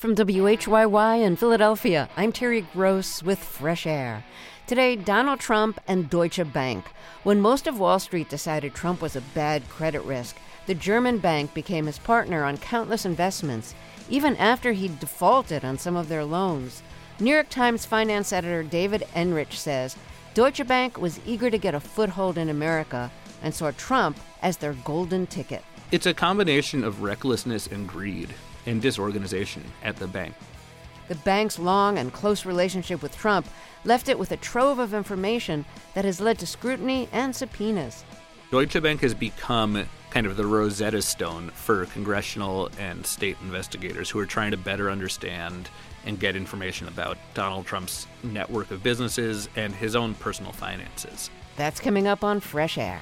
From WHYY in Philadelphia, I'm Terry Gross with Fresh Air. Today, Donald Trump and Deutsche Bank. When most of Wall Street decided Trump was a bad credit risk, the German bank became his partner on countless investments, even after he defaulted on some of their loans. New York Times finance editor David Enrich says Deutsche Bank was eager to get a foothold in America and saw Trump as their golden ticket. It's a combination of recklessness and greed and disorganization at the bank. The bank's long and close relationship with Trump left it with a trove of information that has led to scrutiny and subpoenas. Deutsche Bank has become kind of the Rosetta Stone for congressional and state investigators who are trying to better understand and get information about Donald Trump's network of businesses and his own personal finances. That's coming up on Fresh Air.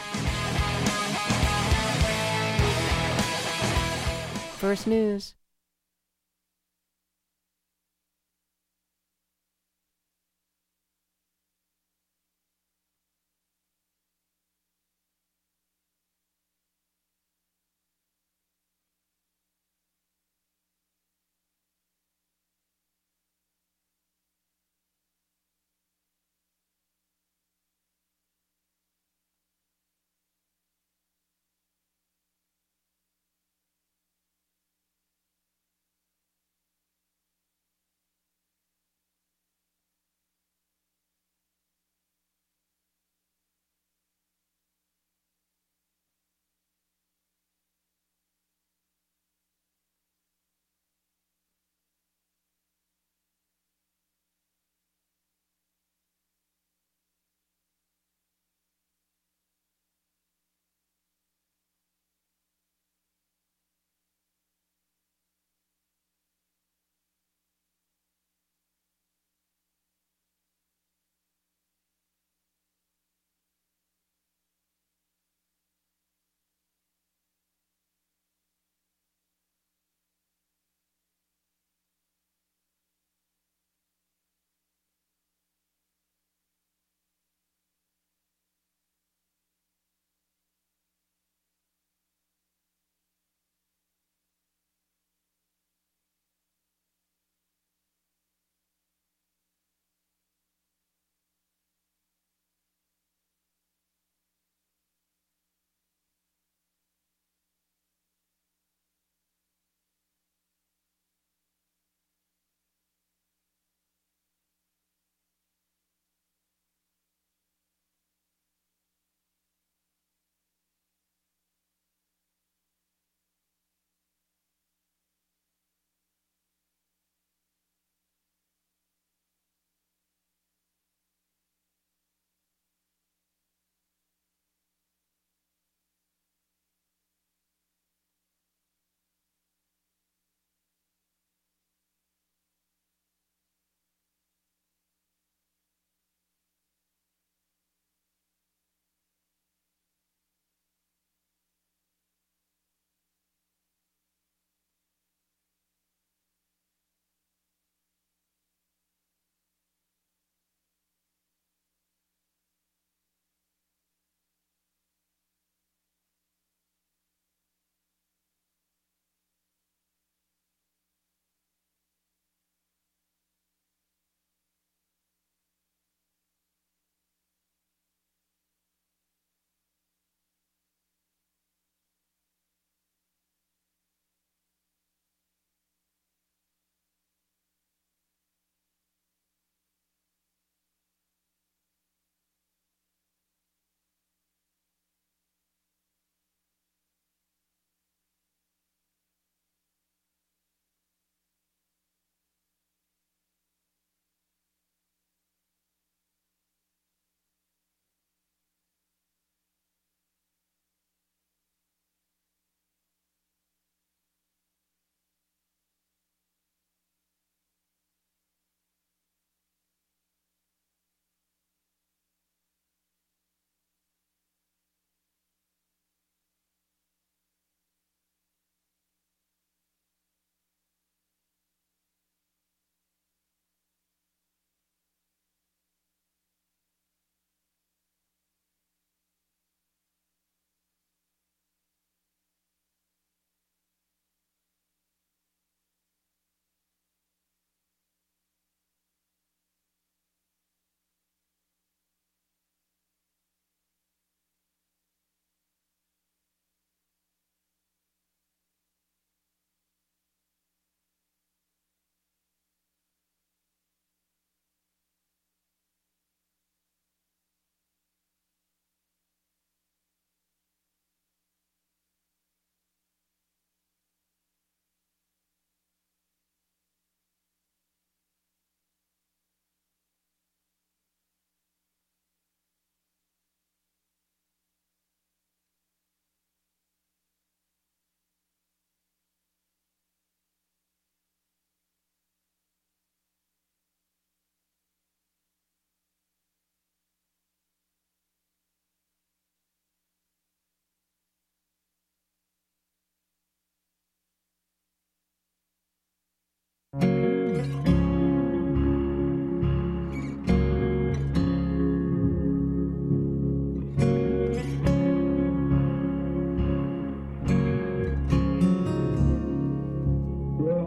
First News.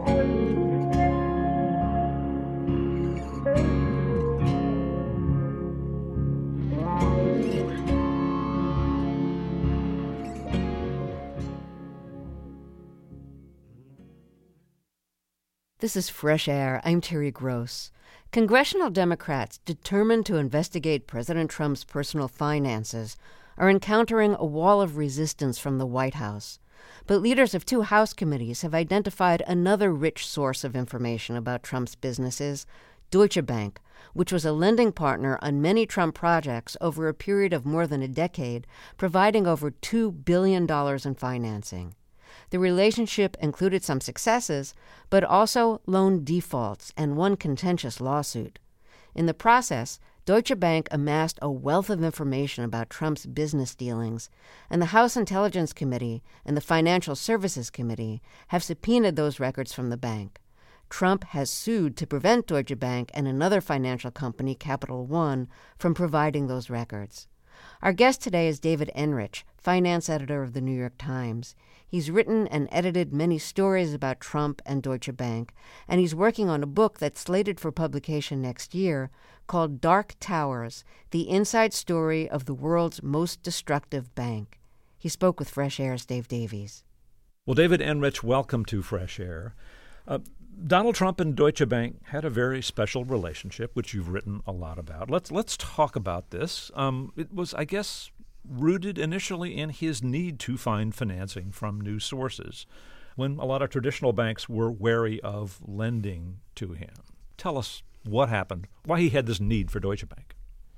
This is Fresh Air. I'm Terry Gross. Congressional Democrats determined to investigate President Trump's personal finances are encountering a wall of resistance from the White House. But leaders of 2 House committees have identified another rich source of information about Trump's businesses, Deutsche Bank, which was a lending partner on many Trump projects over a period of more than a decade, providing over $2 billion in financing. The relationship included some successes, but also loan defaults and one contentious lawsuit. In the process, Deutsche Bank amassed a wealth of information about Trump's business dealings, and the House Intelligence Committee and the Financial Services Committee have subpoenaed those records from the bank. Trump has sued to prevent Deutsche Bank and another financial company, Capital One, from providing those records. Our guest today is David Enrich, finance editor of the New York Times. He's written and edited many stories about Trump and Deutsche Bank, and he's working on a book that's slated for publication next year called Dark Towers, the inside story of the world's most destructive bank. He spoke with Fresh Air's Dave Davies. Well, David Enrich, welcome to Fresh Air. Donald Trump and Deutsche Bank had a very special relationship, which you've written a lot about. Let's talk about this. It was, I guess, rooted initially in his need to find financing from new sources, when a lot of traditional banks were wary of lending to him. Tell us what happened, why he had this need for Deutsche Bank.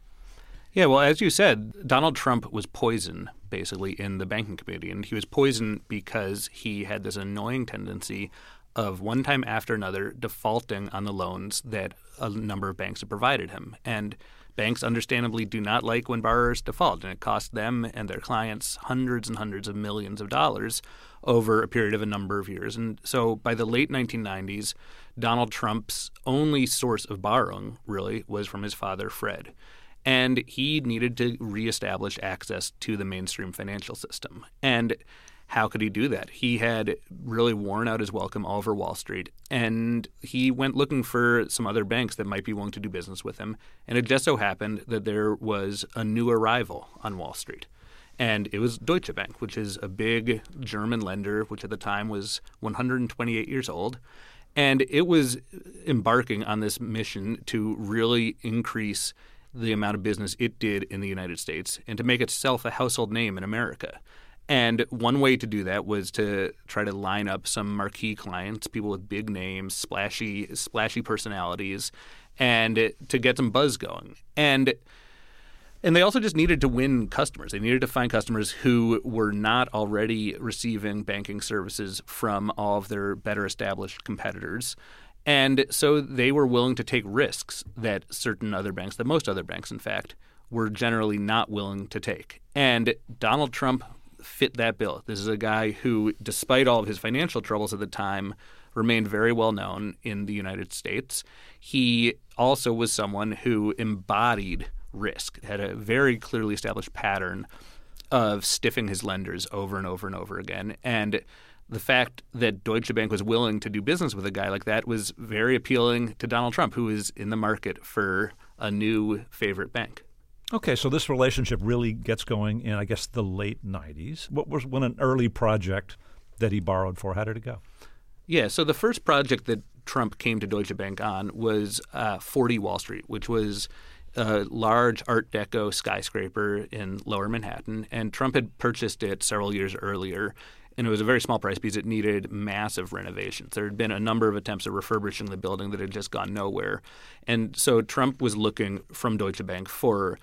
Yeah, well, as you said, Donald Trump was poison, basically, in the banking committee. And he was poison because he had this annoying tendency of one time after another defaulting on the loans that a number of banks had provided him. And banks understandably do not like when borrowers default, and it costs them and their clients hundreds and hundreds of millions of dollars over a period of a number of years. And so by the late 1990s, Donald Trump's only source of borrowing, really, was from his father, Fred. And he needed to reestablish access to the mainstream financial system. And how could he do that? He had really worn out his welcome all over Wall Street, and he went looking for some other banks that might be willing to do business with him. And it just so happened that there was a new arrival on Wall Street, and it was Deutsche Bank, which is a big German lender, which at the time was 128 years old. And it was embarking on this mission to really increase the amount of business it did in the United States and to make itself a household name in America. And one way to do that was to try to line up some marquee clients, people with big names, splashy personalities, and to get some buzz going. And they also just needed to win customers. They needed to find customers who were not already receiving banking services from all of their better established competitors. And so they were willing to take risks that most other banks, in fact, were generally not willing to take. And Donald Trump fit that bill. This is a guy who, despite all of his financial troubles at the time, remained very well known in the United States. He also was someone who embodied risk, had a very clearly established pattern of stiffing his lenders over and over and over again. And the fact that Deutsche Bank was willing to do business with a guy like that was very appealing to Donald Trump, who is in the market for a new favorite bank. Okay, so this relationship really gets going in, I guess, the late 90s. What was an early project that he borrowed for? How did it go? Yeah, so the first project that Trump came to Deutsche Bank on was 40 Wall Street, which was a large Art Deco skyscraper in Lower Manhattan. And Trump had purchased it several years earlier, and it was a very small price because it needed massive renovations. There had been a number of attempts at refurbishing the building that had just gone nowhere. And so Trump was looking from Deutsche Bank for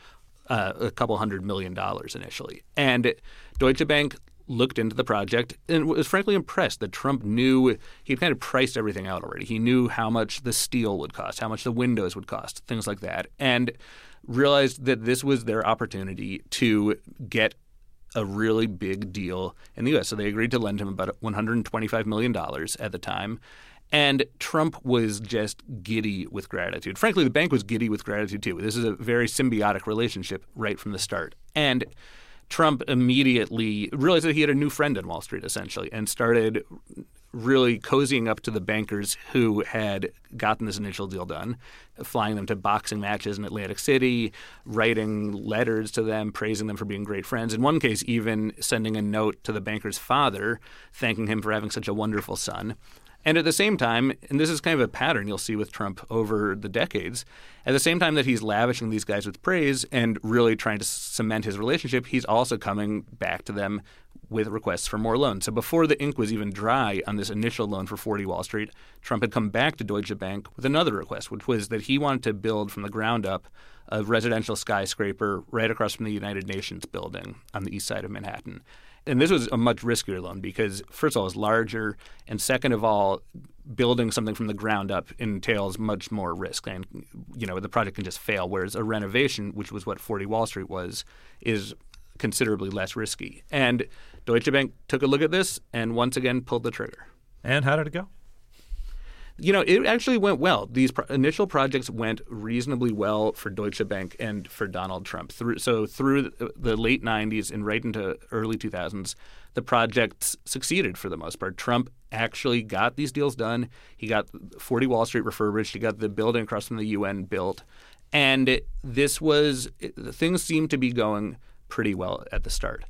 a couple $100 million initially. And Deutsche Bank looked into the project and was frankly impressed that Trump knew he'd kind of priced everything out already. He knew how much the steel would cost, how much the windows would cost, things like that, and realized that this was their opportunity to get a really big deal in the U.S. So they agreed to lend him about $125 million at the time. And Trump was just giddy with gratitude. Frankly, the bank was giddy with gratitude, too. This is a very symbiotic relationship right from the start. And Trump immediately realized that he had a new friend on Wall Street, essentially, and started really cozying up to the bankers who had gotten this initial deal done, flying them to boxing matches in Atlantic City, writing letters to them, praising them for being great friends. In one case, even sending a note to the banker's father, thanking him for having such a wonderful son. And at the same time, and this is kind of a pattern you'll see with Trump over the decades, at the same time that he's lavishing these guys with praise and really trying to cement his relationship, he's also coming back to them with requests for more loans. So before the ink was even dry on this initial loan for 40 Wall Street, Trump had come back to Deutsche Bank with another request, which was that he wanted to build from the ground up a residential skyscraper right across from the United Nations building on the east side of Manhattan. And this was a much riskier loan because, first of all, it's larger, and second of all, building something from the ground up entails much more risk. And, the project can just fail, whereas a renovation, which was what 40 Wall Street was, is considerably less risky. And Deutsche Bank took a look at this and once again pulled the trigger. And how did it go? It actually went well. These initial projects went reasonably well for Deutsche Bank and for Donald Trump. Through the late 90s and right into early 2000s, the projects succeeded for the most part. Trump actually got these deals done. He got 40 Wall Street refurbished. He got the building across from the UN built. And things seemed to be going pretty well at the start.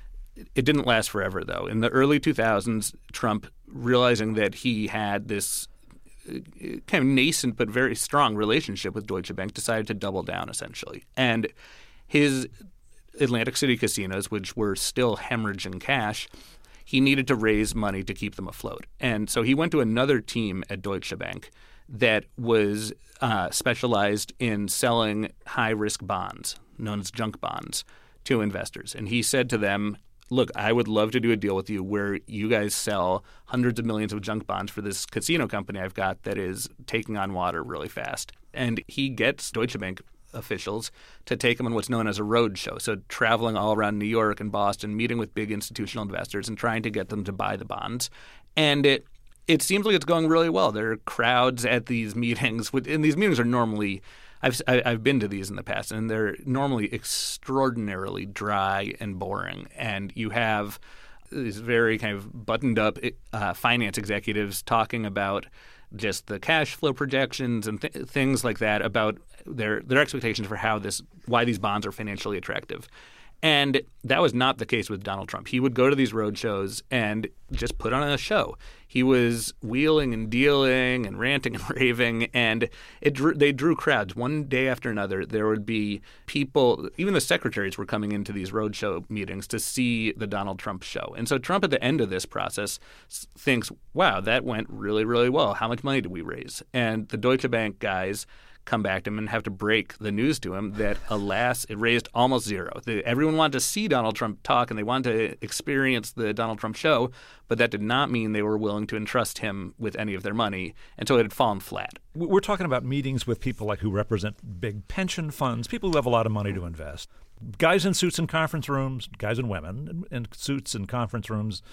It didn't last forever, though. In the early 2000s, Trump, realizing that he had this kind of nascent but very strong relationship with Deutsche Bank, decided to double down, essentially. And his Atlantic City casinos, which were still hemorrhaging cash, he needed to raise money to keep them afloat. And so he went to another team at Deutsche Bank that was specialized in selling high-risk bonds, known as junk bonds, to investors. And he said to them, look, I would love to do a deal with you where you guys sell hundreds of millions of junk bonds for this casino company I've got that is taking on water really fast. And he gets Deutsche Bank officials to take him on what's known as a road show. So traveling all around New York and Boston, meeting with big institutional investors and trying to get them to buy the bonds. And it seems like it's going really well. There are crowds at these meetings, and these meetings are normally I've been to these in the past, and they're normally extraordinarily dry and boring. And you have these very kind of buttoned-up finance executives talking about just the cash flow projections and things like that, about their expectations for why these bonds are financially attractive. And that was not the case with Donald Trump. He would go to these road shows and just put on a show. He was wheeling and dealing and ranting and raving, and they drew crowds. One day after another, there would be people, even the secretaries were coming into these road show meetings to see the Donald Trump show. And so Trump, at the end of this process, thinks, wow, that went really, really well. How much money did we raise? And the Deutsche Bank guys come back to him and have to break the news to him that, alas, it raised almost zero. Everyone wanted to see Donald Trump talk and they wanted to experience the Donald Trump show, but that did not mean they were willing to entrust him with any of their money, and so it had fallen flat. We're talking about meetings with people like who represent big pension funds, people who have a lot of money to invest. Guys in suits in conference rooms, guys and women in suits in conference rooms,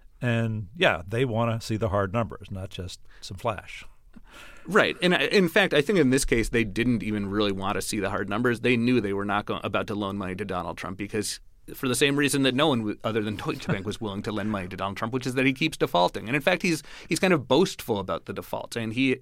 and yeah, they want to see the hard numbers, not just some flash. Right. And in fact, I think in this case, they didn't even really want to see the hard numbers. They knew they were not about to loan money to Donald Trump because for the same reason that no one other than Deutsche Bank was willing to lend money to Donald Trump, which is that he keeps defaulting. And in fact, he's kind of boastful about the defaults. And he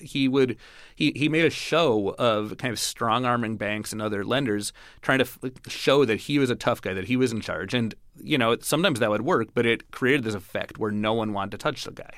made a show of kind of strong-arming banks and other lenders trying to show that he was a tough guy, that he was in charge. And, sometimes that would work, but it created this effect where no one wanted to touch the guy.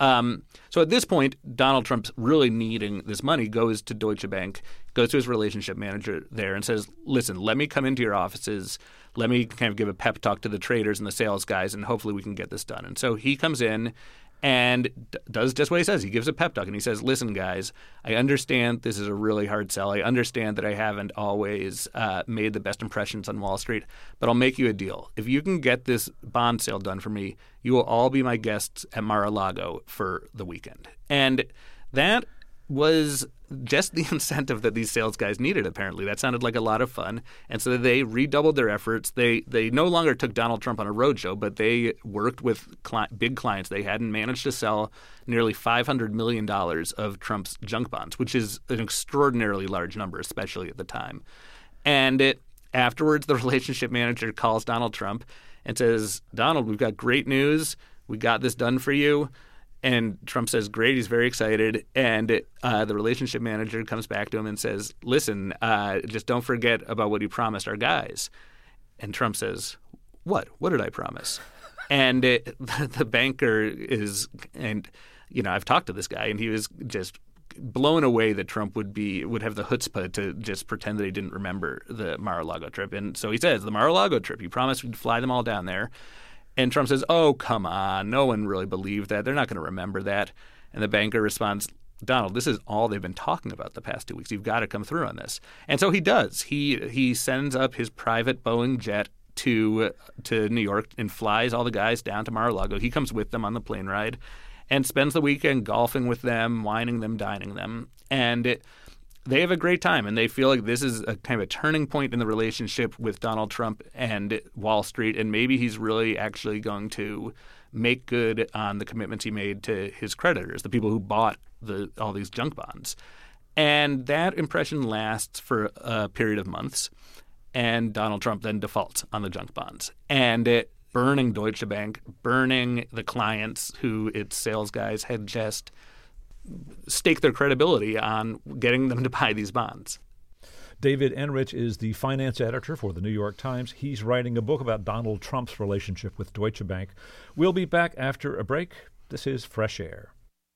So at this point, Donald Trump's really needing this money, goes to Deutsche Bank, goes to his relationship manager there and says, listen, let me come into your offices. Let me kind of give a pep talk to the traders and the sales guys, and hopefully we can get this done. And so he comes in and does just what he says. He gives a pep talk and he says, listen, guys, I understand this is a really hard sell. I understand that I haven't always made the best impressions on Wall Street, but I'll make you a deal. If you can get this bond sale done for me, you will all be my guests at Mar-a-Lago for the weekend. And that was just the incentive that these sales guys needed, apparently. That sounded like a lot of fun. And so they redoubled their efforts. They no longer took Donald Trump on a roadshow, but they worked with big clients they had and managed to sell nearly $500 million of Trump's junk bonds, which is an extraordinarily large number, especially at the time. And afterwards, the relationship manager calls Donald Trump and says, Donald, we've got great news. We got this done for you. And Trump says, great, he's very excited. And the relationship manager comes back to him and says, listen, just don't forget about what you promised our guys. And Trump says, what? What did I promise? And the banker is – and, I've talked to this guy, and he was just blown away that Trump would have the chutzpah to just pretend that he didn't remember the Mar-a-Lago trip. And so he says, the Mar-a-Lago trip, you promised we'd fly them all down there. And Trump says, oh, come on. No one really believed that. They're not going to remember that. And the banker responds, Donald, this is all they've been talking about the past 2 weeks. You've got to come through on this. And so he does. He sends up his private Boeing jet to New York and flies all the guys down to Mar-a-Lago. He comes with them on the plane ride and spends the weekend golfing with them, wining them, dining them. And they have a great time, and they feel like this is a kind of a turning point in the relationship with Donald Trump and Wall Street, and maybe he's really actually going to make good on the commitments he made to his creditors, the people who bought all these junk bonds. And that impression lasts for a period of months, and Donald Trump then defaults on the junk bonds. And burning Deutsche Bank, burning the clients who its sales guys had just stake their credibility on getting them to buy these bonds. David Enrich is the finance editor for the New York Times. He's writing a book about Donald Trump's relationship with Deutsche Bank. We'll be back after a break. This is Fresh Air.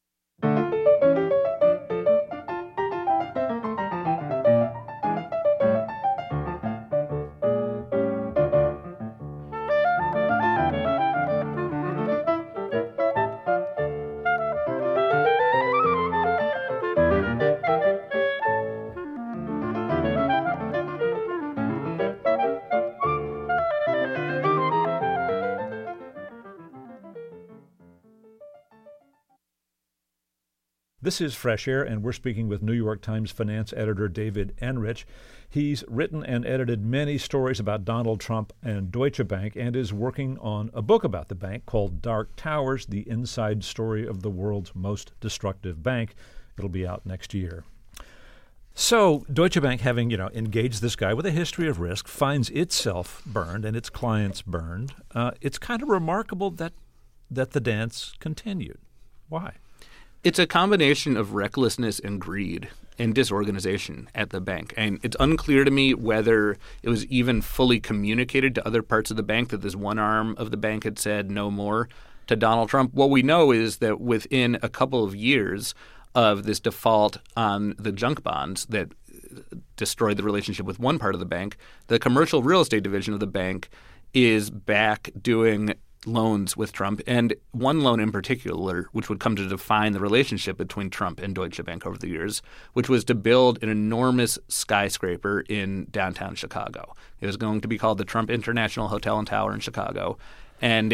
This is Fresh Air, and we're speaking with New York Times finance editor David Enrich. He's written and edited many stories about Donald Trump and Deutsche Bank and is working on a book about the bank called Dark Towers, the inside story of the world's most destructive bank. It'll be out next year. So Deutsche Bank, having engaged this guy with a history of risk, finds itself burned and its clients burned. It's kind of remarkable that the dance continued. Why? It's a combination of recklessness and greed and disorganization at the bank. And it's unclear to me whether it was even fully communicated to other parts of the bank that this one arm of the bank had said no more to Donald Trump. What we know is that within a couple of years of this default on the junk bonds that destroyed the relationship with one part of the bank, the commercial real estate division of the bank is back doing loans with Trump, and one loan in particular, which would come to define the relationship between Trump and Deutsche Bank over the years, which was to build an enormous skyscraper in downtown Chicago. It was going to be called the Trump International Hotel and Tower in Chicago, and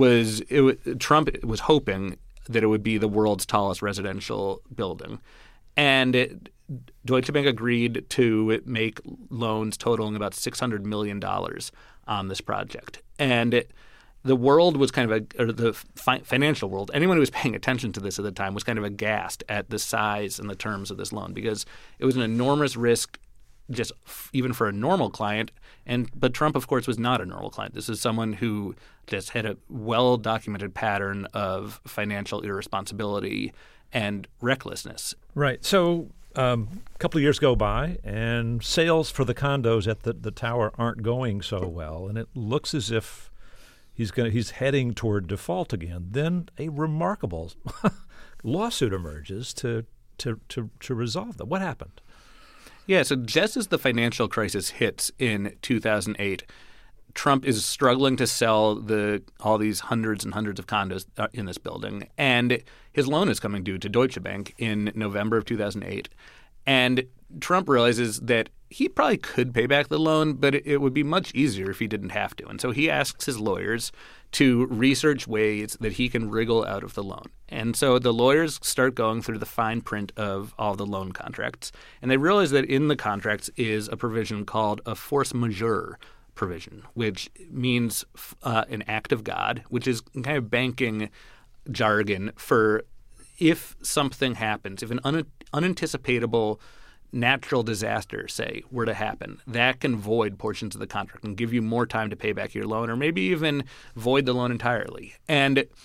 Trump was hoping that it would be the world's tallest residential building. And Deutsche Bank agreed to make loans totaling about $600 million on this project. And the world was kind of the financial world, anyone who was paying attention to this at the time was kind of aghast at the size and the terms of this loan because it was an enormous risk just even for a normal client. But Trump, of course, was not a normal client. This is someone who just had a well-documented pattern of financial irresponsibility and recklessness. Right. So a couple of years go by, and sales for the condos at the tower aren't going so well, and it looks as if he's heading toward default again. Then a remarkable lawsuit emerges to resolve that. What happened? Yeah, so just as the financial crisis hits in 2008, Trump is struggling to sell all these hundreds and hundreds of condos in this building, and his loan is coming due to Deutsche Bank in November of 2008. And Trump realizes that he probably could pay back the loan, but it would be much easier if he didn't have to. And so he asks his lawyers to research ways that he can wriggle out of the loan. And so the lawyers start going through the fine print of all the loan contracts, and they realize that in the contracts is a provision called a force majeure provision, which means an act of God, which is kind of banking jargon for if something happens, if an unanticipatable natural disaster, say, were to happen, that can void portions of the contract and give you more time to pay back your loan or maybe even void the loan entirely. And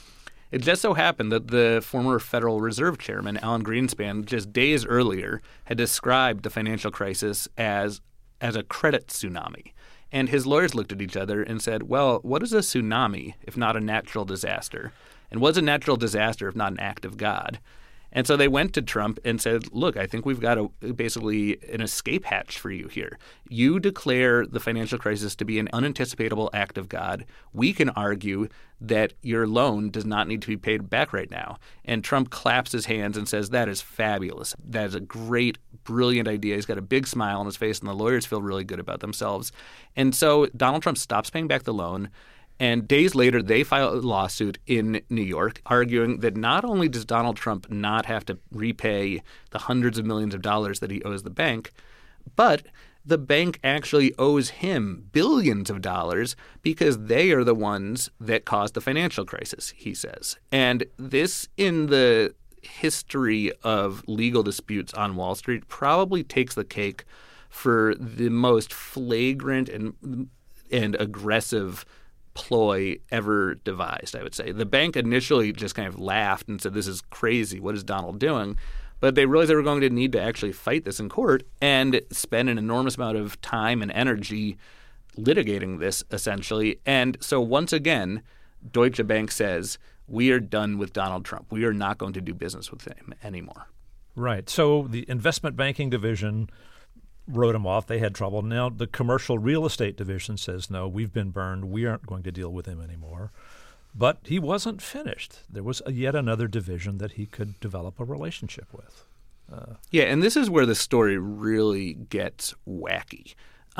It just so happened that the former Federal Reserve Chairman, Alan Greenspan, just days earlier had described the financial crisis as a credit tsunami. And his lawyers looked at each other and said, well, what is a tsunami if not a natural disaster? And what's a natural disaster if not an act of God? And so they went to Trump and said, look, I think we've got basically an escape hatch for you here. You declare the financial crisis to be an unanticipatable act of God. We can argue that your loan does not need to be paid back right now. And Trump claps his hands and says, that is fabulous. That is a great, brilliant idea. He's got a big smile on his face, and the lawyers feel really good about themselves. And so Donald Trump stops paying back the loan. And days later, they file a lawsuit in New York arguing that not only does Donald Trump not have to repay the hundreds of millions of dollars that he owes the bank, but the bank actually owes him billions of dollars because they are the ones that caused the financial crisis, he says. And this, in the history of legal disputes on Wall Street, probably takes the cake for the most flagrant and aggressive ploy ever devised, I would say. The bank initially just kind of laughed and said, this is crazy. What is Donald doing? But they realized they were going to need to actually fight this in court and spend an enormous amount of time and energy litigating this, essentially. And so once again, Deutsche Bank says, we are done with Donald Trump. We are not going to do business with him anymore. Right. So the investment banking division wrote him off. They had trouble. Now the commercial real estate division says, no, we've been burned. We aren't going to deal with him anymore. But he wasn't finished. There was yet another division that he could develop a relationship with. Yeah, and this is where the story really gets wacky.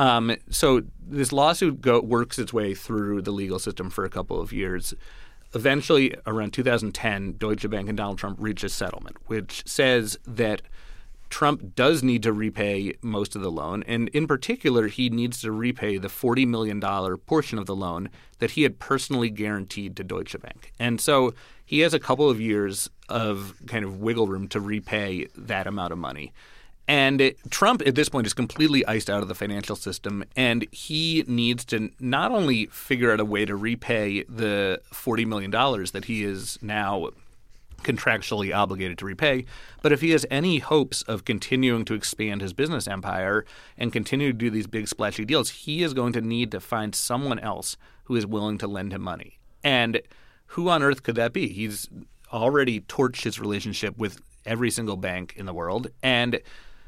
So this lawsuit works its way through the legal system for a couple of years. Eventually, around 2010, Deutsche Bank and Donald Trump reach a settlement, which says that Trump does need to repay most of the loan, and in particular, he needs to repay the $40 million portion of the loan that he had personally guaranteed to Deutsche Bank. And so he has a couple of years of kind of wiggle room to repay that amount of money. And Trump, at this point, is completely iced out of the financial system, and he needs to not only figure out a way to repay the $40 million that he is now contractually obligated to repay, but if he has any hopes of continuing to expand his business empire and continue to do these big splashy deals, he is going to need to find someone else who is willing to lend him money. And who on earth could that be? He's already torched his relationship with every single bank in the world, and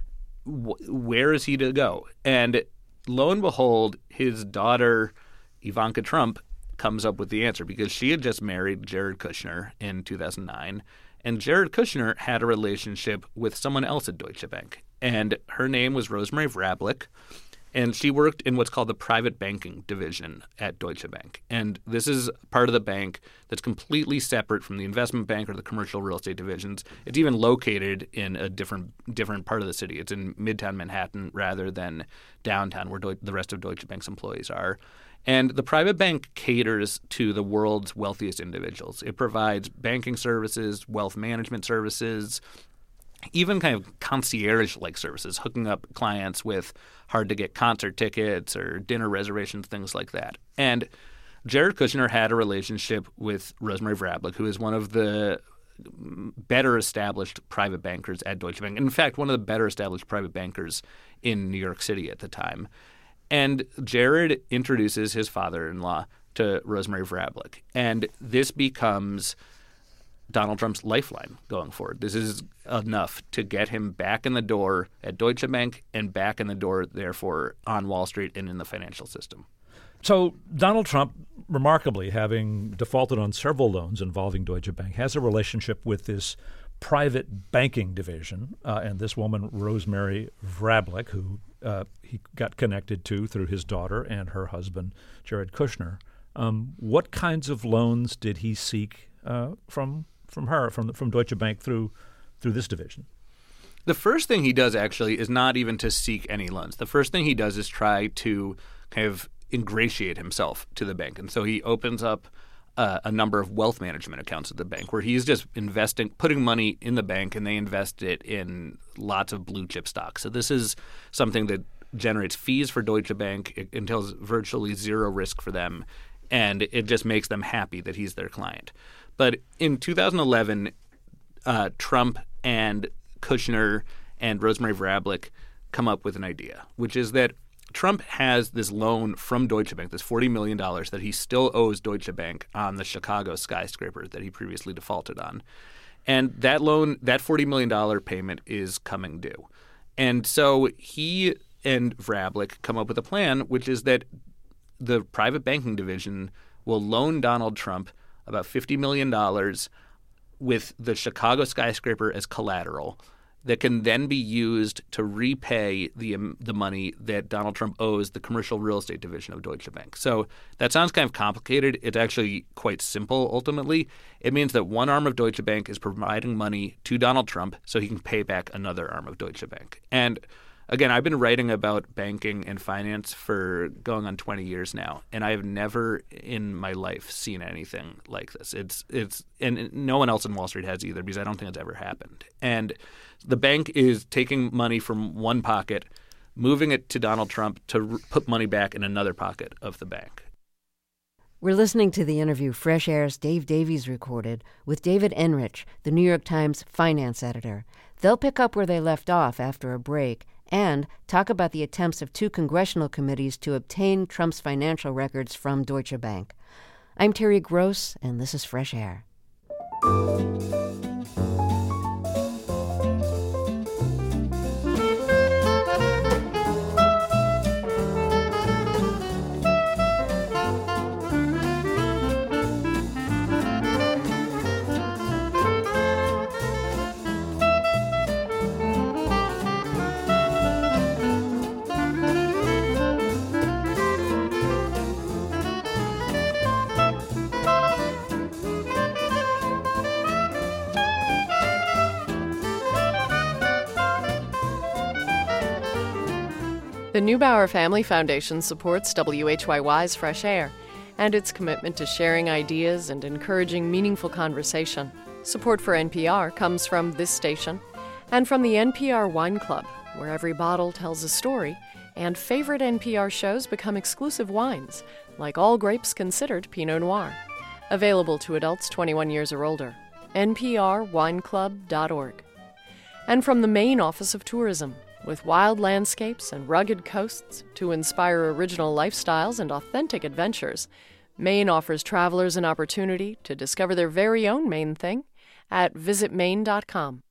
where is he to go? And lo and behold, his daughter, Ivanka Trump, comes up with the answer because she had just married Jared Kushner in 2009, and Jared Kushner had a relationship with someone else at Deutsche Bank, and her name was Rosemary Vrablic, and she worked in what's called the private banking division at Deutsche Bank. And this is part of the bank that's completely separate from the investment bank or the commercial real estate divisions. It's even located in a different part of the city. It's in Midtown Manhattan rather than downtown where the rest of Deutsche Bank's employees are. And the private bank caters to the world's wealthiest individuals. It provides banking services, wealth management services, even kind of concierge-like services, hooking up clients with hard-to-get concert tickets or dinner reservations, things like that. And Jared Kushner had a relationship with Rosemary Vrablic, who is one of the better established private bankers at Deutsche Bank. In fact, one of the better established private bankers in New York City at the time. And Jared introduces his father-in-law to Rosemary Vrablic. And this becomes Donald Trump's lifeline going forward. This is enough to get him back in the door at Deutsche Bank and back in the door, therefore, on Wall Street and in the financial system. So Donald Trump, remarkably, having defaulted on several loans involving Deutsche Bank, has a relationship with this private banking division, and this woman, Rosemary Vrablic, who he got connected to through his daughter and her husband, Jared Kushner. What kinds of loans did he seek from her, from Deutsche Bank through this division? The first thing he does, actually, is not even to seek any loans. The first thing he does is try to kind of ingratiate himself to the bank. And so he opens up a number of wealth management accounts at the bank where he's just putting money in the bank, and they invest it in lots of blue chip stocks. So this is something that generates fees for Deutsche Bank. It entails virtually zero risk for them. and it just makes them happy that he's their client. But in 2011, Trump and Kushner and Rosemary Vrablic come up with an idea, which is that Trump has this loan from Deutsche Bank, this $40 million that he still owes Deutsche Bank on the Chicago skyscraper that he previously defaulted on. And that loan, that $40 million payment is coming due. And so he and Vrablic come up with a plan, which is that the private banking division will loan Donald Trump about $50 million with the Chicago skyscraper as collateral that can then be used to repay the money that Donald Trump owes the commercial real estate division of Deutsche Bank. So that sounds kind of complicated. It's actually quite simple, ultimately. It means that one arm of Deutsche Bank is providing money to Donald Trump so he can pay back another arm of Deutsche Bank. And again, I've been writing about banking and finance for going on 20 years now, and I have never in my life seen anything like this. And no one else in Wall Street has either, because I don't think it's ever happened. And the bank is taking money from one pocket, moving it to Donald Trump to put money back in another pocket of the bank. We're listening to the interview Fresh Air's Dave Davies recorded with David Enrich, the New York Times finance editor. They'll pick up where they left off after a break and talk about the attempts of 2 congressional committees to obtain Trump's financial records from Deutsche Bank. I'm Terry Gross, and this is Fresh Air. The Neubauer Family Foundation supports WHYY's Fresh Air and its commitment to sharing ideas and encouraging meaningful conversation. Support for NPR comes from this station and from the NPR Wine Club, where every bottle tells a story and favorite NPR shows become exclusive wines, like All Grapes Considered Pinot Noir. Available to adults 21 years or older. nprwineclub.org. And from the Maine Office of Tourism, with wild landscapes and rugged coasts to inspire original lifestyles and authentic adventures, Maine offers travelers an opportunity to discover their very own Maine thing at visitmaine.com.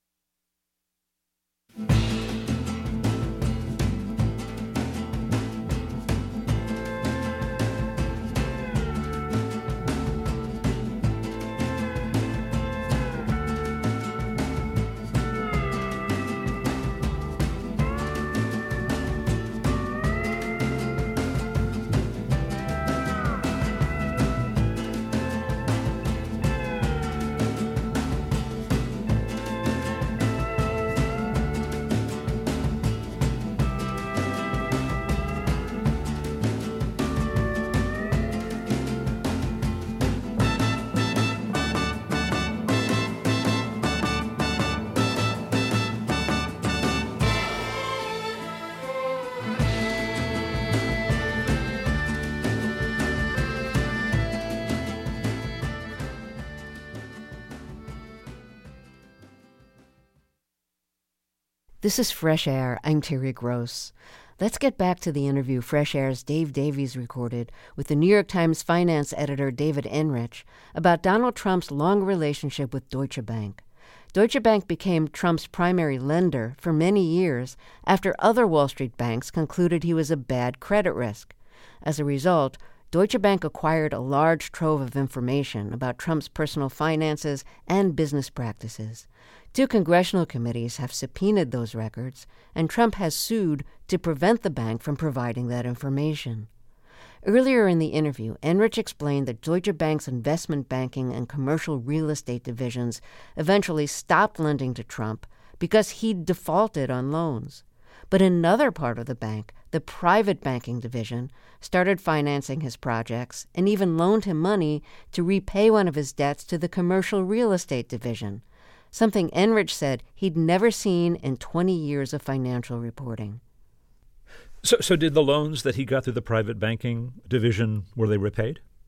This is Fresh Air. I'm Terry Gross. Let's get back to the interview Fresh Air's Dave Davies recorded with the New York Times finance editor David Enrich about Donald Trump's long relationship with Deutsche Bank. Deutsche Bank became Trump's primary lender for many years after other Wall Street banks concluded he was a bad credit risk. As a result, Deutsche Bank acquired a large trove of information about Trump's personal finances and business practices. 2 congressional committees have subpoenaed those records, and Trump has sued to prevent the bank from providing that information. Earlier in the interview, Enrich explained that Deutsche Bank's investment banking and commercial real estate divisions eventually stopped lending to Trump because he'd defaulted on loans. But another part of the bank, the private banking division, started financing his projects and even loaned him money to repay one of his debts to the commercial real estate division, something Enrich said he'd never seen in 20 years of financial reporting. So did the loans that he got through the private banking division, were they repaid?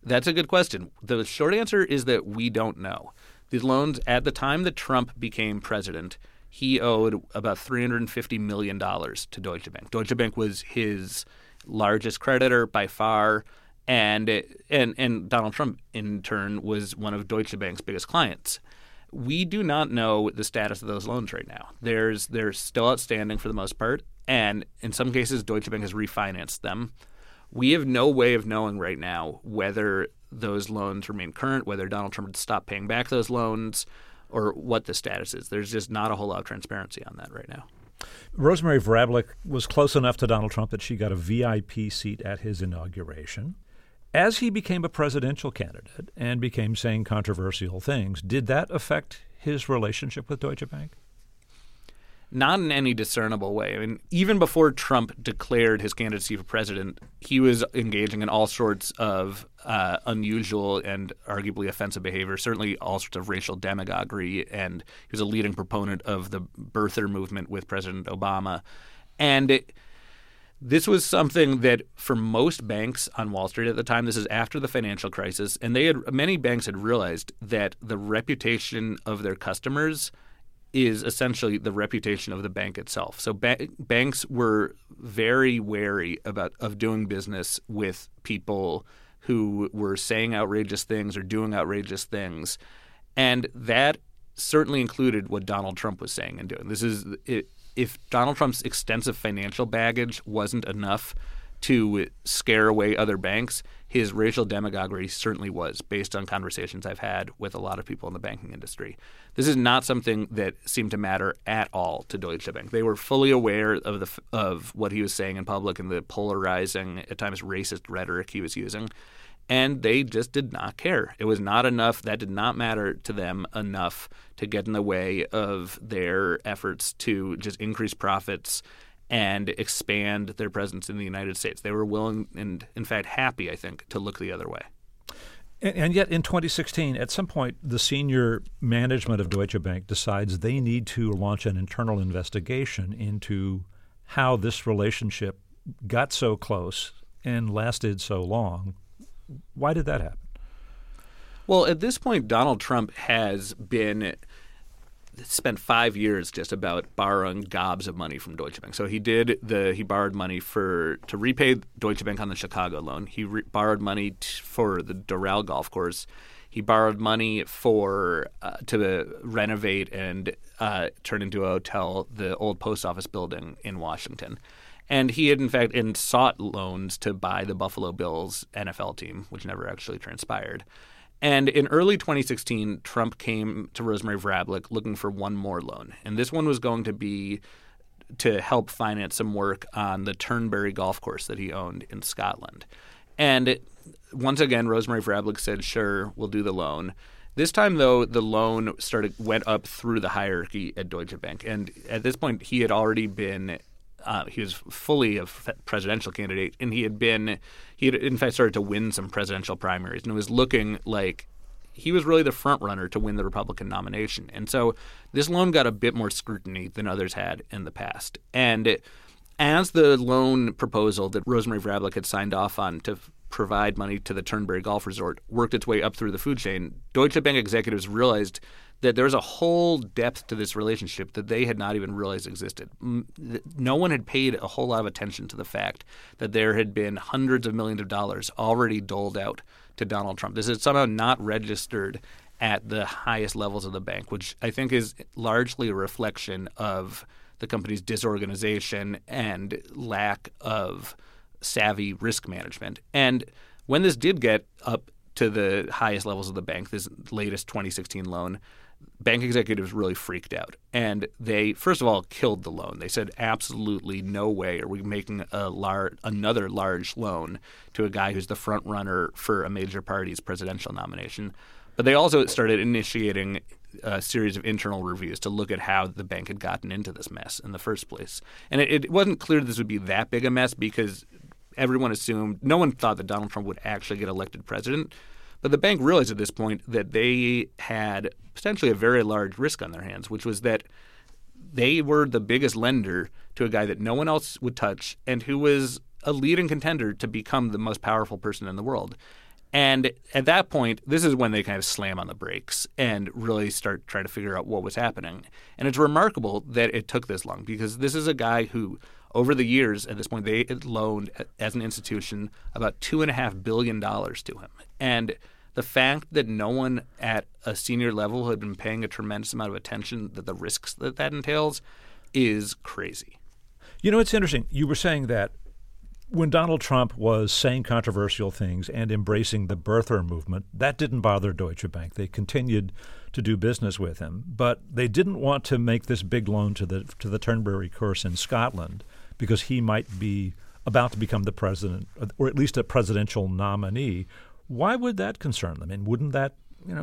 That's a good question. The short answer is that we don't know. These loans, at the time that Trump became president, he owed about $350 million to Deutsche Bank. Deutsche Bank was his largest creditor by far, and Donald Trump, in turn, was one of Deutsche Bank's biggest clients. We do not know the status of those loans right now. They're still outstanding for the most part, and in some cases, Deutsche Bank has refinanced them. We have no way of knowing right now whether those loans remain current, whether Donald Trump would stop paying back those loans, or what the status is. There's just not a whole lot of transparency on that right now. Rosemary Vrablic was close enough to Donald Trump that she got a VIP seat at his inauguration. As he became a presidential candidate and became saying controversial things, did that affect his relationship with Deutsche Bank? Not in any discernible way. I mean, even before Trump declared his candidacy for president, he was engaging in all sorts of unusual and arguably offensive behavior, certainly all sorts of racial demagoguery, and he was a leading proponent of the birther movement with President Obama. And this was something that for most banks on Wall Street at the time, this is after the financial crisis, and many banks had realized that the reputation of their customers is essentially the reputation of the bank itself. So banks were very wary of doing business with people who were saying outrageous things or doing outrageous things. And that certainly included what Donald Trump was saying and doing. If Donald Trump's extensive financial baggage wasn't enough to scare away other banks, his racial demagoguery certainly was, based on conversations I've had with a lot of people in the banking industry. This is not something that seemed to matter at all to Deutsche Bank. They were fully aware of what he was saying in public and the polarizing, at times racist rhetoric he was using, and they just did not care. It was not enough. That did not matter to them enough to get in the way of their efforts to just increase profits and expand their presence in the United States. They were willing and, in fact, happy, I think, to look the other way. And yet in 2016, at some point, the senior management of Deutsche Bank decides they need to launch an internal investigation into how this relationship got so close and lasted so long. Why did that happen? Well, at this point, Donald Trump has spent 5 years just about borrowing gobs of money from Deutsche Bank. So he borrowed money to repay Deutsche Bank on the Chicago loan. He borrowed money for the Doral golf course. He borrowed money to renovate and turn into a hotel the old post office building in Washington. And he had, in fact, sought loans to buy the Buffalo Bills NFL team, which never actually transpired. And in early 2016, Trump came to Rosemary Vrablic looking for one more loan. And this one was going to be to help finance some work on the Turnberry golf course that he owned in Scotland. And once again, Rosemary Vrablic said, sure, we'll do the loan. This time, though, the loan went up through the hierarchy at Deutsche Bank. And at this point, he had already been he was fully a presidential candidate, and he had in fact started to win some presidential primaries, and it was looking like he was really the front runner to win the Republican nomination. And so this loan got a bit more scrutiny than others had in the past. And as the loan proposal that Rosemary Vrablic had signed off on to provide money to the Turnberry Golf Resort worked its way up through the food chain, Deutsche Bank executives realized that there was a whole depth to this relationship that they had not even realized existed. No one had paid a whole lot of attention to the fact that there had been hundreds of millions of dollars already doled out to Donald Trump. This is somehow not registered at the highest levels of the bank, which I think is largely a reflection of the company's disorganization and lack of savvy risk management. And when this did get up to the highest levels of the bank, this latest 2016 loan, bank executives really freaked out. And they, first of all, killed the loan. They said, absolutely no way are we making another large loan to a guy who's the front runner for a major party's presidential nomination. But they also started initiating a series of internal reviews to look at how the bank had gotten into this mess in the first place. And it wasn't clear this would be that big a mess because everyone assumed, no one thought that Donald Trump would actually get elected president. But the bank realized at this point that they had potentially a very large risk on their hands, which was that they were the biggest lender to a guy that no one else would touch and who was a leading contender to become the most powerful person in the world. And at that point, this is when they kind of slam on the brakes and really start trying to figure out what was happening. And it's remarkable that it took this long, because this is a guy who, over the years, at this point, they had loaned, as an institution, about $2.5 billion to him. And the fact that no one at a senior level had been paying a tremendous amount of attention to the risks that entails is crazy. You know, it's interesting. You were saying that when Donald Trump was saying controversial things and embracing the birther movement, that didn't bother Deutsche Bank. They continued to do business with him, but they didn't want to make this big loan to the Turnberry course in Scotland because he might be about to become the president, or at least a presidential nominee. Why would that concern them? And wouldn't that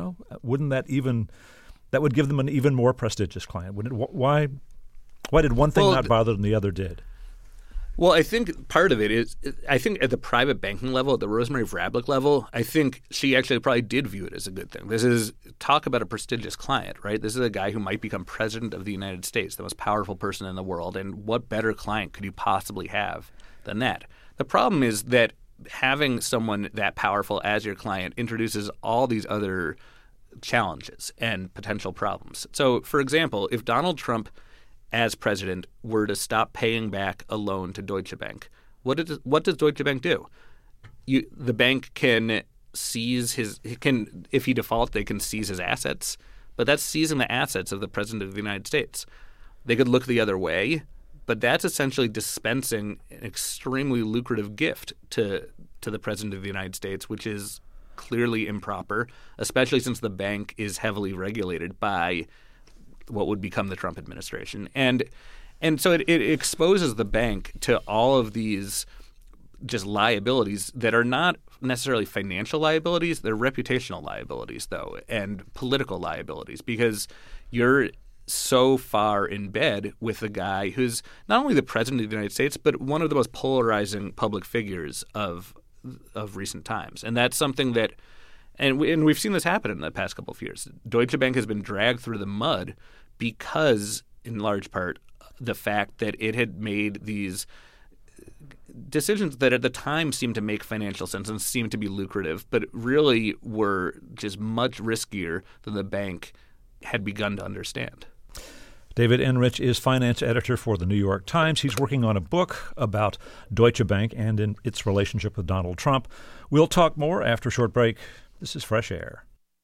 would give them an even more prestigious client? Why did one thing not bother them and the other did? Well, I think part of it is, I think at the private banking level, at the Rosemary Vrablic level, I think she actually probably did view it as a good thing. This is talk about a prestigious client, right? This is a guy who might become president of the United States, the most powerful person in the world. And what better client could you possibly have than that? The problem is that having someone that powerful as your client introduces all these other challenges and potential problems. So, for example, if Donald Trump as president were to stop paying back a loan to Deutsche Bank, what does Deutsche Bank do? The bank can seize if he defaults, they can seize his assets, but that's seizing the assets of the president of the United States. They could look the other way, but that's essentially dispensing an extremely lucrative gift to the president of the United States, which is clearly improper, especially since the bank is heavily regulated by what would become the Trump administration. And so it exposes the bank to all of these just liabilities that are not necessarily financial liabilities. They're reputational liabilities, though, and political liabilities, because you're so far in bed with a guy who's not only the president of the United States, but one of the most polarizing public figures of recent times. And that's something that and we've seen this happen in the past couple of years. Deutsche Bank has been dragged through the mud because, in large part, the fact that it had made these decisions that at the time seemed to make financial sense and seemed to be lucrative, but really were just much riskier than the bank had begun to understand. David Enrich is finance editor for The New York Times. He's working on a book about Deutsche Bank and in its relationship with Donald Trump. We'll talk more after a short break. This is Fresh Air.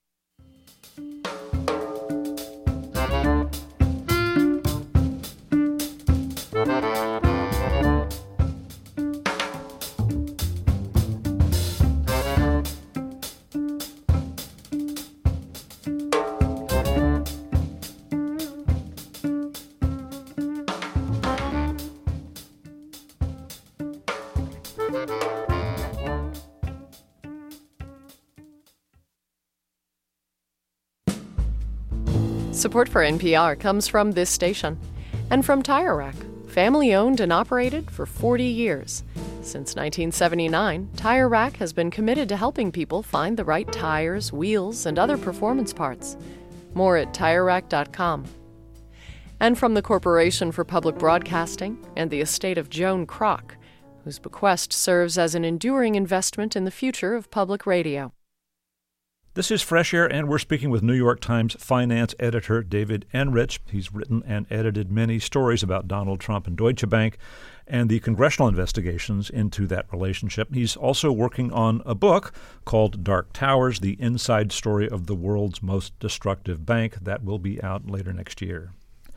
Support for NPR comes from this station and from Tire Rack, family-owned and operated for 40 years. Since 1979, Tire Rack has been committed to helping people find the right tires, wheels, and other performance parts. More at TireRack.com. And from the Corporation for Public Broadcasting and the estate of Joan Kroc, whose bequest serves as an enduring investment in the future of public radio. This is Fresh Air, and we're speaking with New York Times finance editor David Enrich. He's written and edited many stories about Donald Trump and Deutsche Bank and the congressional investigations into that relationship. He's also working on a book called Dark Towers, the inside story of the world's most destructive bank, that will be out later next year.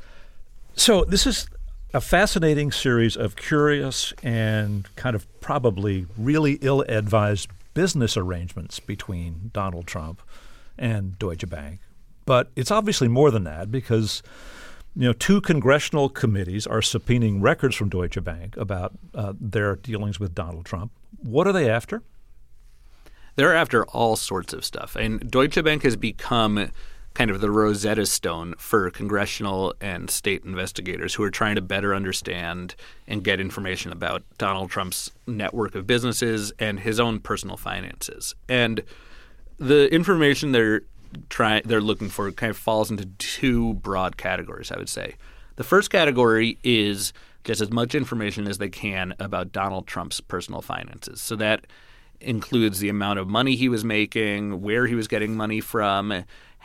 So this is a fascinating series of curious and kind of probably really ill-advised business arrangements between Donald Trump and Deutsche Bank. But it's obviously more than that, because two congressional committees are subpoenaing records from Deutsche Bank about their dealings with Donald Trump. What are they after? They're after all sorts of stuff. And Deutsche Bank has become kind of the Rosetta Stone for congressional and state investigators who are trying to better understand and get information about Donald Trump's network of businesses and his own personal finances. And the information they're looking for kind of falls into two broad categories, I would say. The first category is just as much information as they can about Donald Trump's personal finances. So that includes the amount of money he was making, where he was getting money from,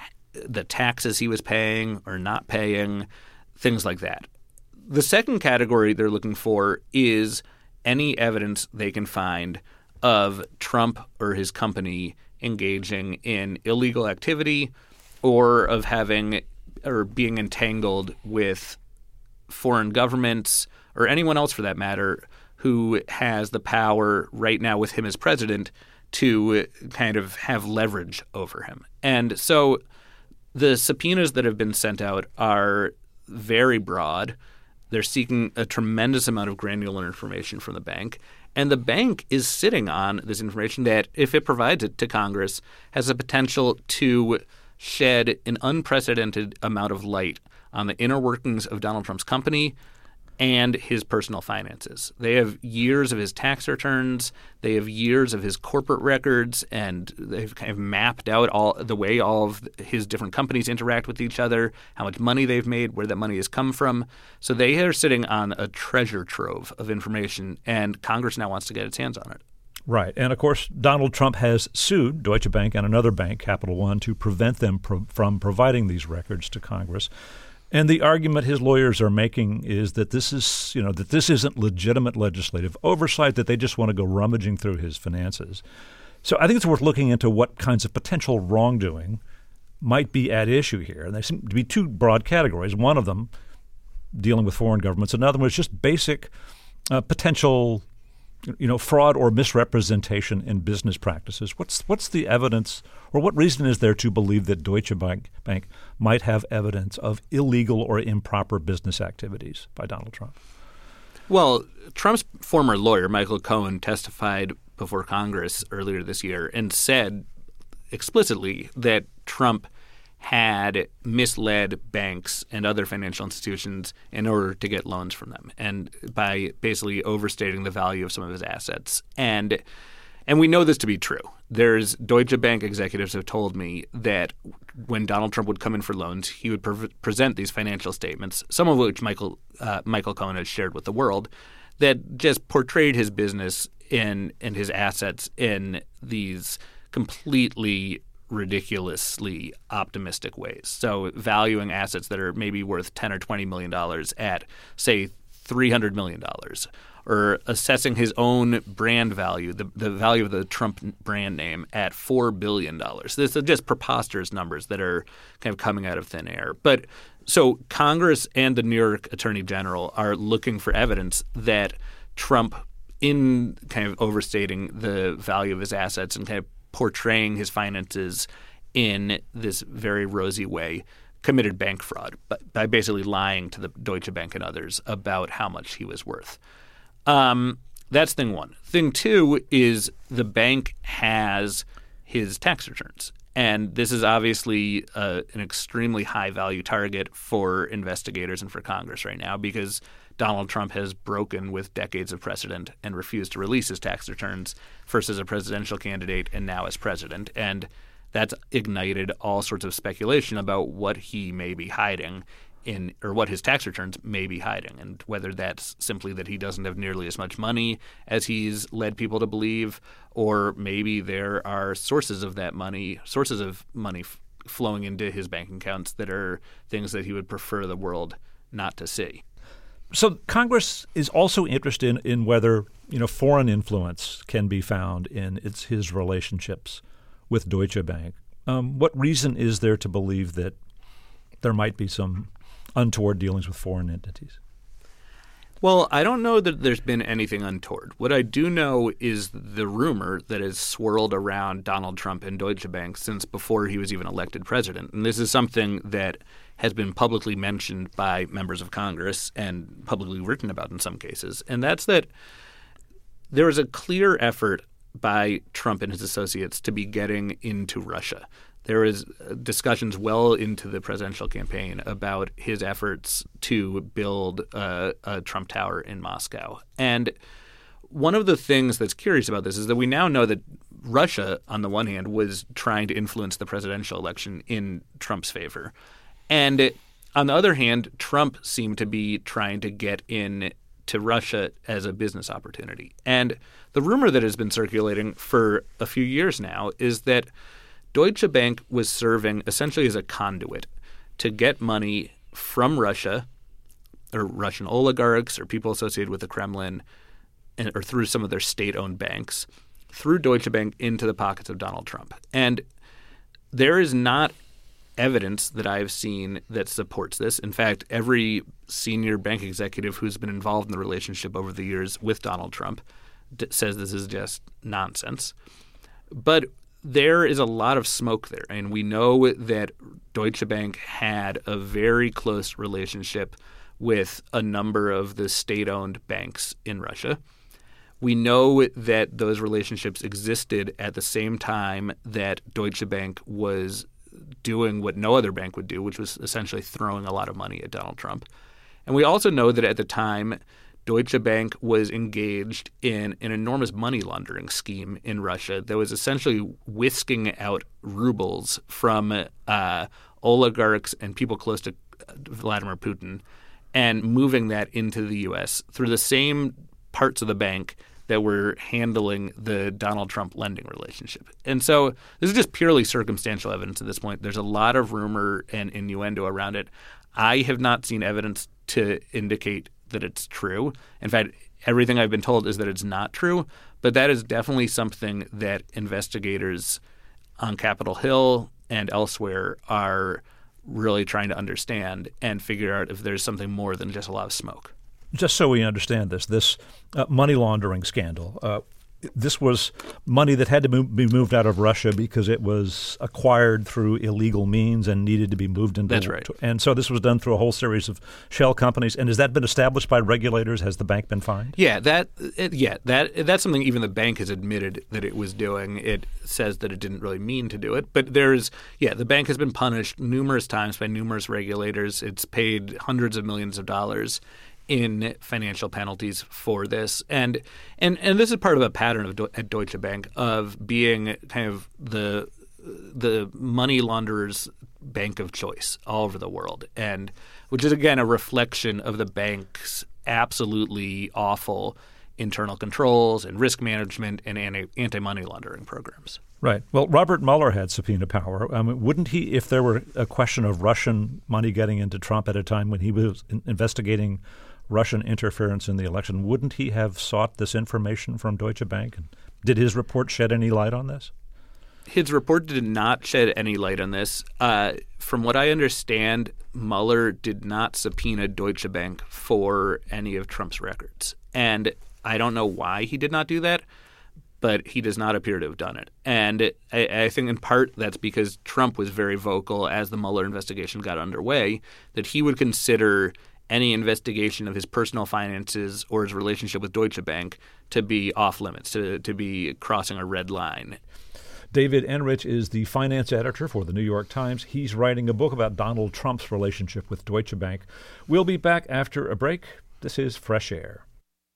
the taxes he was paying or not paying, things like that. The second category they're looking for is any evidence they can find of Trump or his company engaging in illegal activity or of having or being entangled with foreign governments or anyone else for that matter who has the power right now with him as president to kind of have leverage over him. And so the subpoenas that have been sent out are very broad. They're seeking a tremendous amount of granular information from the bank. And the bank is sitting on this information that, if it provides it to Congress, has the potential to shed an unprecedented amount of light on the inner workings of Donald Trump's company and his personal finances. They have years of his tax returns. They have years of his corporate records, and they've kind of mapped out all the way all of his different companies interact with each other, how much money they've made, where that money has come from. So they are sitting on a treasure trove of information, and Congress now wants to get its hands on it. Right. And, of course, Donald Trump has sued Deutsche Bank and another bank, Capital One, to prevent them from providing these records to Congress. And the argument his lawyers are making is that this isn't legitimate legislative oversight, that they just want to go rummaging through his finances. So I think it's worth looking into what kinds of potential wrongdoing might be at issue here. And there seem to be two broad categories. One of them dealing with foreign governments. Another one is just basic potential fraud or misrepresentation in business practices. What's the evidence, or what reason is there to believe that Deutsche Bank might have evidence of illegal or improper business activities by Donald Trump? Well, Trump's former lawyer, Michael Cohen, testified before Congress earlier this year and said explicitly that Trump had misled banks and other financial institutions in order to get loans from them, and by basically overstating the value of some of his assets. And we know this to be true. There's Deutsche Bank executives have told me that when Donald Trump would come in for loans, he would present these financial statements, some of which Michael Cohen has shared with the world, that just portrayed his business and his assets in these completely ridiculously optimistic ways. So valuing assets that are maybe worth $10 or $20 million at, say, $300 million, or assessing his own brand value, the value of the Trump brand name, at $4 billion. This are just preposterous numbers that are kind of coming out of thin air. But so Congress and the New York Attorney General are looking for evidence that Trump, in kind of overstating the value of his assets and kind of portraying his finances in this very rosy way, committed bank fraud by basically lying to the Deutsche Bank and others about how much he was worth. That's thing one. Thing two is the bank has his tax returns. And this is obviously an extremely high-value target for investigators and for Congress right now, because Donald Trump has broken with decades of precedent and refused to release his tax returns, first as a presidential candidate and now as president. And that's ignited all sorts of speculation about what he may be hiding or what his tax returns may be hiding, and whether that's simply that he doesn't have nearly as much money as he's led people to believe, or maybe there are sources of money flowing into his bank accounts that are things that he would prefer the world not to see. So Congress is also interested in whether foreign influence can be found in his relationships with Deutsche Bank. What reason is there to believe that there might be some untoward dealings with foreign entities? Well, I don't know that there's been anything untoward. What I do know is the rumor that has swirled around Donald Trump and Deutsche Bank since before he was even elected president. And this is something that has been publicly mentioned by members of Congress and publicly written about in some cases. And that's that there is a clear effort by Trump and his associates to be getting into Russia. There is discussions well into the presidential campaign about his efforts to build a Trump Tower in Moscow. And one of the things that's curious about this is that we now know that Russia, on the one hand, was trying to influence the presidential election in Trump's favor. And on the other hand, Trump seemed to be trying to get in to Russia as a business opportunity. And the rumor that has been circulating for a few years now is that Deutsche Bank was serving essentially as a conduit to get money from Russia or Russian oligarchs or people associated with the Kremlin or through some of their state-owned banks through Deutsche Bank into the pockets of Donald Trump. And there is not evidence that I've seen that supports this. In fact, every senior bank executive who's been involved in the relationship over the years with Donald Trump says this is just nonsense. But there is a lot of smoke there. And we know that Deutsche Bank had a very close relationship with a number of the state-owned banks in Russia. We know that those relationships existed at the same time that Deutsche Bank was doing what no other bank would do, which was essentially throwing a lot of money at Donald Trump. And we also know that at the time, Deutsche Bank was engaged in an enormous money laundering scheme in Russia that was essentially whisking out rubles from oligarchs and people close to Vladimir Putin and moving that into the U.S. through the same parts of the bank that were handling the Donald Trump lending relationship. And so this is just purely circumstantial evidence at this point. There's a lot of rumor and innuendo around it. I have not seen evidence to indicate that it's true. In fact, everything I've been told is that it's not true. But that is definitely something that investigators on Capitol Hill and elsewhere are really trying to understand and figure out if there's something more than just a lot of smoke. Just so we understand this money laundering scandal, this was money that had to be moved out of Russia because it was acquired through illegal means and needed to be moved into. That's right. And so this was done through a whole series of shell companies. And has that been established by regulators? Has the bank been fined? Yeah, that's something even the bank has admitted that it was doing. It says that it didn't really mean to do it, but the bank has been punished numerous times by numerous regulators. It's paid hundreds of millions of dollars in financial penalties for this. And this is part of a pattern at Deutsche Bank of being kind of the money launderers' bank of choice all over the world, and which is, again, a reflection of the bank's absolutely awful internal controls and risk management and anti-money laundering programs. Right. Well, Robert Mueller had subpoena power. Wouldn't he, if there were a question of Russian money getting into Trump at a time when he was investigating Russian interference in the election, wouldn't he have sought this information from Deutsche Bank? And did his report shed any light on this? His report did not shed any light on this. From what I understand, Mueller did not subpoena Deutsche Bank for any of Trump's records. And I don't know why he did not do that, but he does not appear to have done it. And I think in part that's because Trump was very vocal as the Mueller investigation got underway that he would consider any investigation of his personal finances or his relationship with Deutsche Bank to be off limits, to be crossing a red line. David Enrich is the finance editor for the New York Times. He's writing a book about Donald Trump's relationship with Deutsche Bank. We'll be back after a break. This is Fresh Air.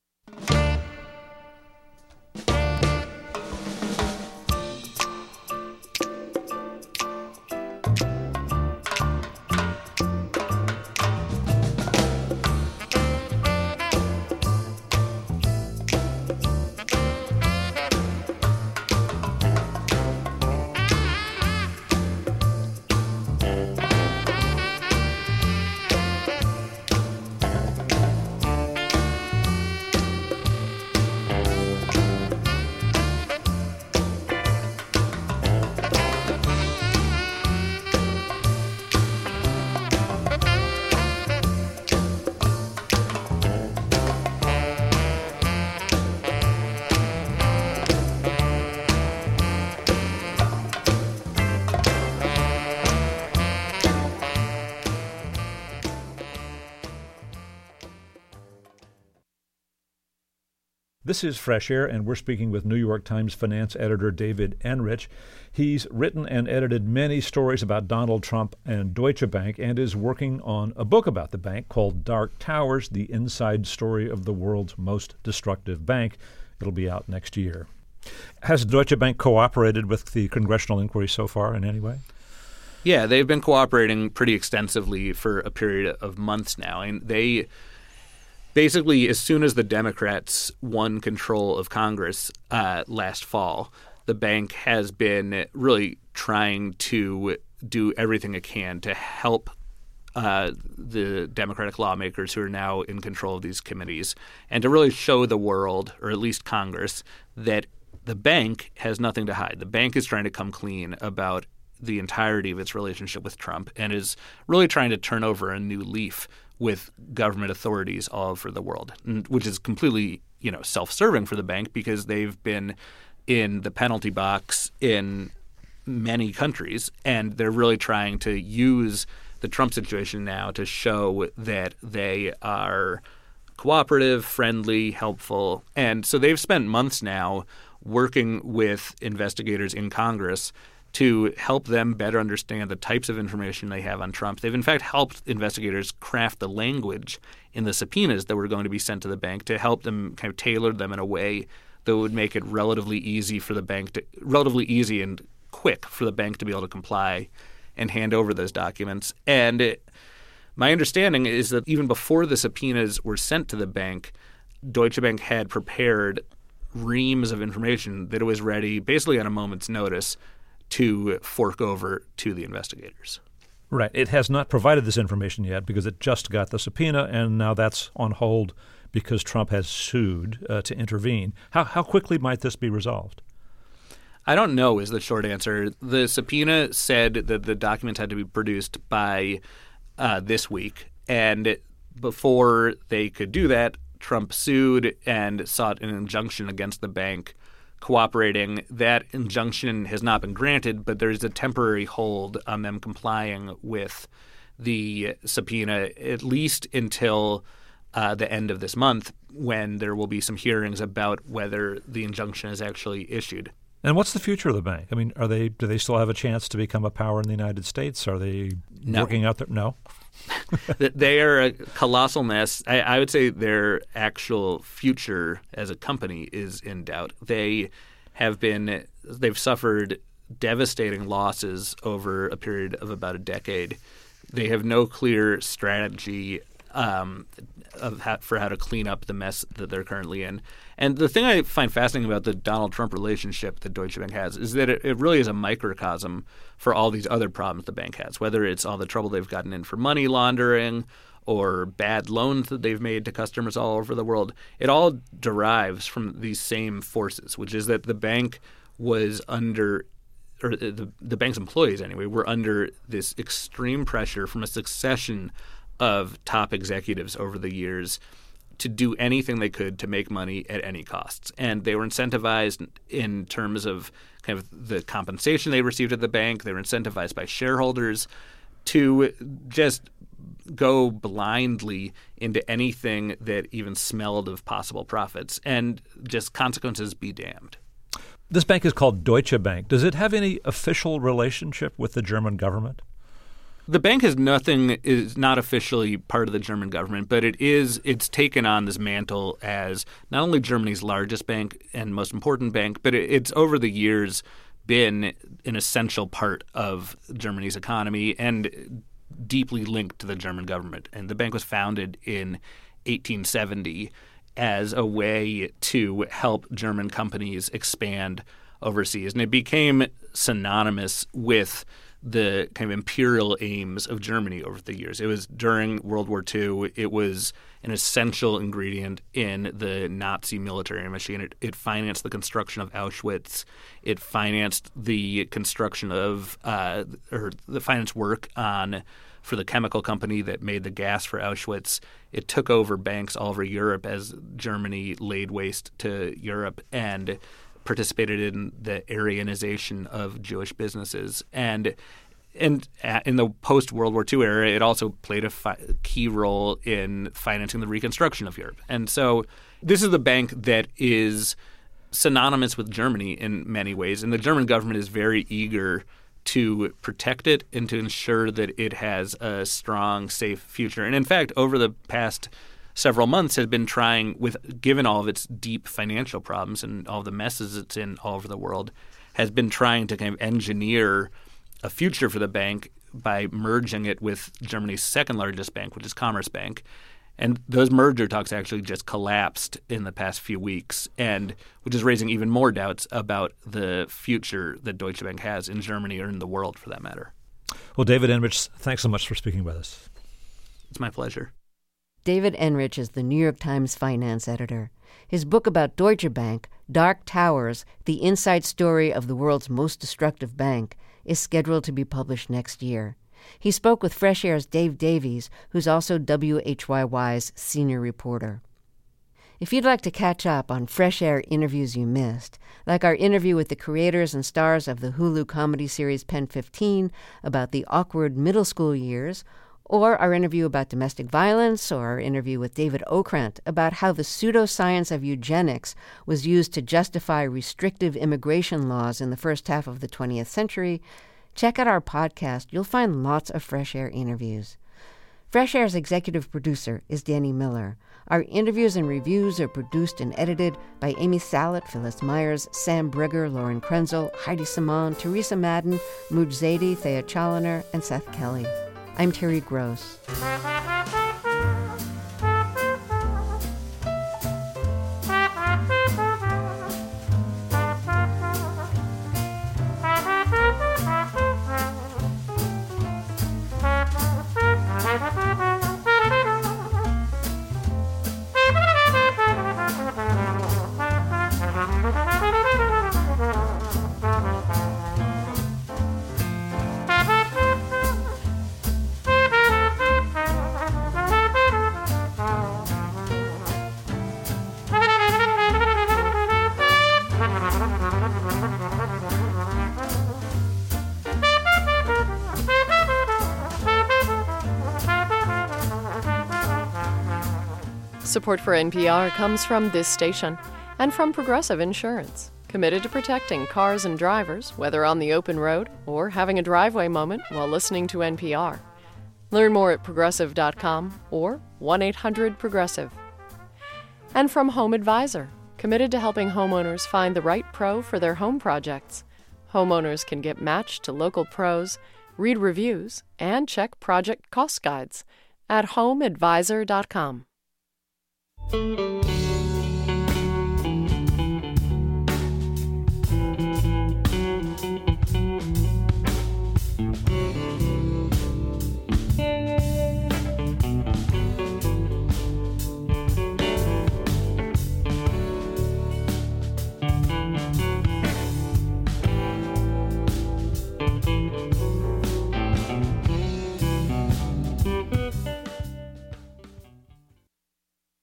This is Fresh Air, and we're speaking with New York Times finance editor David Enrich. He's written and edited many stories about Donald Trump and Deutsche Bank and is working on a book about the bank called Dark Towers, the inside story of the world's most destructive bank. It'll be out next year. Has Deutsche Bank cooperated with the congressional inquiry so far in any way? Yeah, they've been cooperating pretty extensively for a period of months now, and they basically, as soon as the Democrats won control of Congress last fall, the bank has been really trying to do everything it can to help the Democratic lawmakers who are now in control of these committees, and to really show the world, or at least Congress, that the bank has nothing to hide. The bank is trying to come clean about the entirety of its relationship with Trump and is really trying to turn over a new leaf with government authorities all over the world, which is completely, self-serving for the bank because they've been in the penalty box in many countries, and they're really trying to use the Trump situation now to show that they are cooperative, friendly, helpful. And so they've spent months now working with investigators in Congress to help them better understand the types of information they have on Trump. They've, in fact, helped investigators craft the language in the subpoenas that were going to be sent to the bank to help them kind of tailor them in a way that would make it relatively easy and quick for the bank to be able to comply and hand over those documents. And my understanding is that even before the subpoenas were sent to the bank, Deutsche Bank had prepared reams of information that it was ready, basically on a moment's notice, to fork over to the investigators. Right. It has not provided this information yet because it just got the subpoena, and now that's on hold because Trump has sued to intervene. How quickly might this be resolved? I don't know is the short answer. The subpoena said that the documents had to be produced by this week. And before they could do that, Trump sued and sought an injunction against the bank cooperating. That injunction has not been granted, but there's a temporary hold on them complying with the subpoena, at least until the end of this month, when there will be some hearings about whether the injunction is actually issued. And what's the future of the bank? I mean, do they still have a chance to become a power in the United States? Are they working out there? No. They are a colossal mess. I would say their actual future as a company is in doubt. They've suffered devastating losses over a period of about a decade. They have no clear strategy for how to clean up the mess that they're currently in. And the thing I find fascinating about the Donald Trump relationship that Deutsche Bank has is that it really is a microcosm for all these other problems the bank has, whether it's all the trouble they've gotten in for money laundering or bad loans that they've made to customers all over the world. It all derives from these same forces, which is that the bank was under – or the bank's employees anyway were under this extreme pressure from a succession of top executives over the years to do anything they could to make money at any costs. And they were incentivized in terms of kind of the compensation they received at the bank. They were incentivized by shareholders to just go blindly into anything that even smelled of possible profits, and just consequences be damned. This bank is called Deutsche Bank. Does it have any official relationship with the German government? The bank is not officially part of the German government, but it's taken on this mantle as not only Germany's largest bank and most important bank, but it's over the years been an essential part of Germany's economy and deeply linked to the German government. And the bank was founded in 1870 as a way to help German companies expand overseas. And it became synonymous with the kind of imperial aims of Germany over the years. It was during World War II. It was an essential ingredient in the Nazi military machine. It financed the construction of Auschwitz. It financed the construction of or the finance work for the chemical company that made the gas for Auschwitz. It took over banks all over Europe as Germany laid waste to Europe and participated in the Aryanization of Jewish businesses. And in the post-World War II era, it also played a key role in financing the reconstruction of Europe. And so this is the bank that is synonymous with Germany in many ways, and the German government is very eager to protect it and to ensure that it has a strong, safe future. And in fact, over the past several months has been trying, given all of its deep financial problems and all the messes it's in all over the world, has been trying to kind of engineer a future for the bank by merging it with Germany's second largest bank, which is Commerzbank. And those merger talks actually just collapsed in the past few weeks, and which is raising even more doubts about the future that Deutsche Bank has in Germany or in the world, for that matter. Well, David Enrich, thanks so much for speaking with us. It's my pleasure. David Enrich is the New York Times finance editor. His book about Deutsche Bank, Dark Towers, the inside story of the world's most destructive bank, is scheduled to be published next year. He spoke with Fresh Air's Dave Davies, who's also WHYY's senior reporter. If you'd like to catch up on Fresh Air interviews you missed, like our interview with the creators and stars of the Hulu comedy series Pen 15 about the awkward middle school years, or our interview about domestic violence, or our interview with David Okrant about how the pseudoscience of eugenics was used to justify restrictive immigration laws in the first half of the 20th century, check out our podcast. You'll find lots of Fresh Air interviews. Fresh Air's executive producer is Danny Miller. Our interviews and reviews are produced and edited by Amy Salit, Phyllis Myers, Sam Brigger, Lauren Krenzel, Heidi Simon, Teresa Madden, Muj Zaidi, Thea Challoner, and Seth Kelly. I'm Terry Gross. Support for NPR comes from this station and from Progressive Insurance, committed to protecting cars and drivers, whether on the open road or having a driveway moment while listening to NPR. Learn more at Progressive.com or 1-800-PROGRESSIVE. And from Home Advisor, committed to helping homeowners find the right pro for their home projects. Homeowners can get matched to local pros, read reviews, and check project cost guides at HomeAdvisor.com.